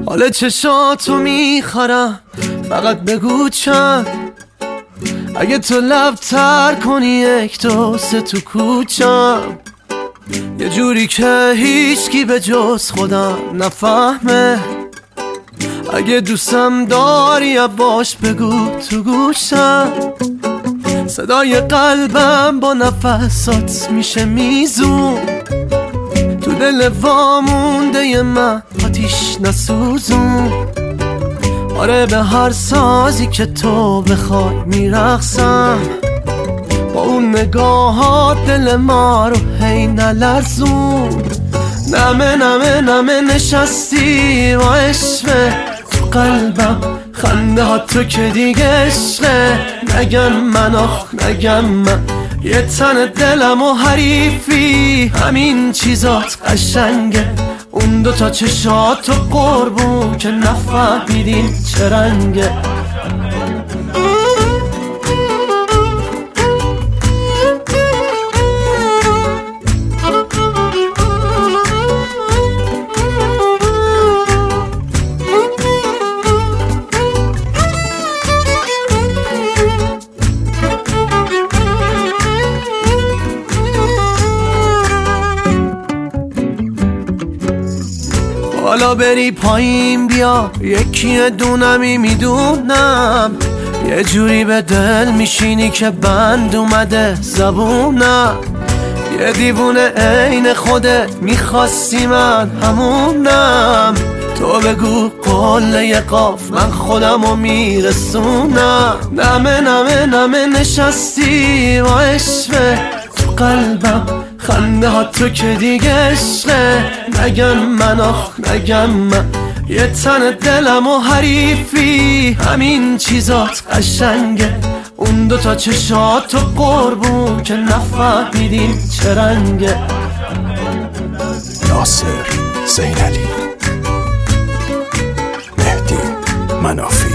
حال چشاتو میخرم، فقط بگو چند. اگه تو لب تر کنی یک دو سه تو کوچم، یه جوری که هیچکی به جز خودم نفهمه. اگه دوستم داری باش بگو تو گوشم، صدای قلبم با نفسات میشه میزون. تو دل وامونده من آتیش نسوزون. آره به هر سازی که تو بخوای میرقصم، با اون نگاهات دل ما رو هی نلرزون. نمه نمه نمه نشستی با عشقه تو قلبم، خنده ها تو که دیگه عشقه. نگم من آخ نگم من، یه تن دلم و حریفی، همین چیزات قشنگه. اون دوتا چشات و قربون که نفهمیدیم چه رنگه. حالا بری پایین بیا، یکی دونمی میدونم. یه جوری به دل میشینی که بند اومده زبونم. یه دیوونه عین خودت میخواستی من همونم. تو بگو قله قاف من خودمو میرسونم. نمه نمه نمه نشستی با عشقه تو قلبم، خنده ها تو که دیگه عشقه. نگم من آخ نگم من، یه تن دلم و حریفی، همین چیزات قشنگه. اون دوتا چشات و قربون که نفهمیدیم چه رنگه. ناصر زینعلی، مهدی منافی.